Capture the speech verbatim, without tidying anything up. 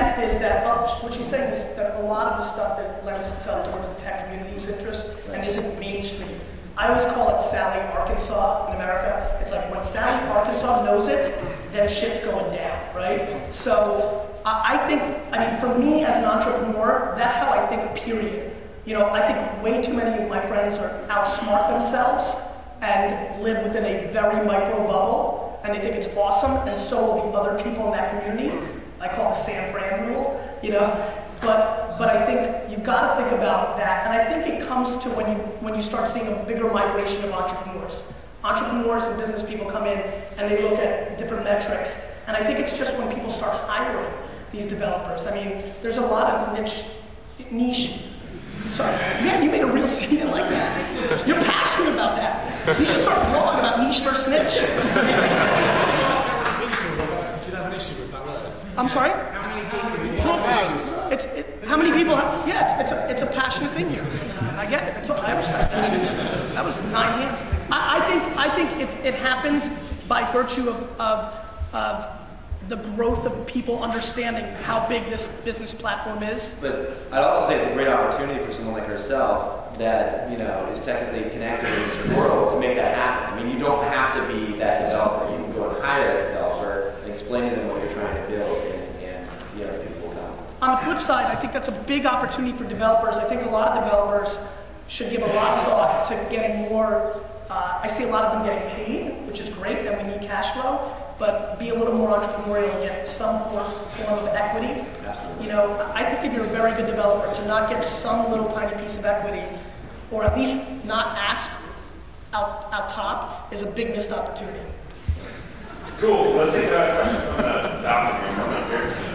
disconnect is that uh, what she's saying is that a lot of the stuff that lends itself towards the tech community's interest and isn't mainstream. I always call it Sally, Arkansas in America. It's like when Sally, Arkansas knows it, then shit's going down, right? So uh, I think, I mean, for me as an entrepreneur, that's how I think, period. You know, I think way too many of my friends are outsmart themselves and live within a very micro bubble, and they think it's awesome, and so will the other people in that community. I call it the San Fran rule, you know? But but I think you've got to think about that, and I think it comes to when you when you start seeing a bigger migration of entrepreneurs. Entrepreneurs and business people come in and they look at different metrics, and I think it's just when people start hiring these developers. I mean, there's a lot of niche, niche. Sorry, man, you made a real scene like that. You're passionate about that. You should start a blog about niche versus niche. Do you have an issue with that word? I'm sorry? How many people? It's it, how many people have, yeah, it's, it's, a, it's a passionate thing here. I get it. It's, I respect that. That was nine hands. I, I think I think it, it happens by virtue of, of, of the growth of people understanding how big this business platform is. But I'd also say it's a great opportunity for someone like herself that, you know, is technically connected in this world to make that happen. I mean, you don't have to be that developer. You can go and hire that developer and explain to them what you're trying to build, and, and the other people will come. On the flip side, I think that's a big opportunity for developers. I think a lot of developers should give a lot of thought to getting more, uh, I see a lot of them getting paid, which is great, and we need cash flow, but be a little more entrepreneurial and get some form, form of equity. Absolutely. You know, I think if you're a very good developer, to not get some little tiny piece of equity, or at least not ask out, out top, is a big missed opportunity. Cool, let's take a question from the balcony.